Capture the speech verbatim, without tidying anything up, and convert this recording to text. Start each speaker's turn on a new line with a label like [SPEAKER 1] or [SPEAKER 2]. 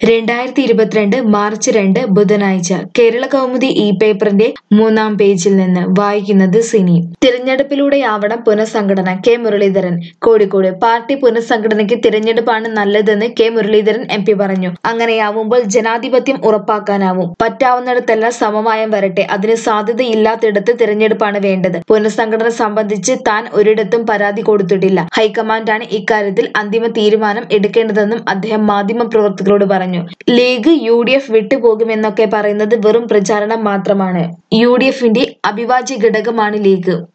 [SPEAKER 1] രണ്ടായിരത്തി ഇരുപത്തിരണ്ട് മാർച്ച് രണ്ട് ബുധനാഴ്ച കേരള കൗമുദി ഇ പേപ്പറിന്റെ മൂന്നാം പേജിൽ നിന്ന് വായിക്കുന്നത് സിനി. തിരഞ്ഞെടുപ്പിലൂടെയാവണം പുനഃസംഘടന കെ മുരളീധരൻ കോഴിക്കോട്. പാർട്ടി പുനഃസംഘടനയ്ക്ക് തിരഞ്ഞെടുപ്പാണ് നല്ലതെന്ന് കെ മുരളീധരൻ എം പി പറഞ്ഞു. അങ്ങനെയാവുമ്പോൾ ജനാധിപത്യം ഉറപ്പാക്കാനാവും. പറ്റാവുന്നിടത്തെല്ലാം സമവായം വരട്ടെ. അതിന് സാധ്യതയില്ലാത്തിടത്ത് തിരഞ്ഞെടുപ്പാണ് വേണ്ടത്. പുനഃസംഘടന സംബന്ധിച്ച് താൻ ഒരിടത്തും പരാതി കൊടുത്തിട്ടില്ല. ഹൈക്കമാൻഡാണ് ഇക്കാര്യത്തിൽ അന്തിമ തീരുമാനം എടുക്കേണ്ടതെന്നും അദ്ദേഹം മാധ്യമപ്രവർത്തകരോട് പറഞ്ഞു. ലീഗ് യു ഡി എഫ് വിട്ടുപോകുമെന്നൊക്കെ പറയുന്നത് വെറും പ്രചാരണം മാത്രമാണ്. യു ഡി എഫിന്റെ അവിഭാജ്യ ഘടകമാണ് ലീഗ്.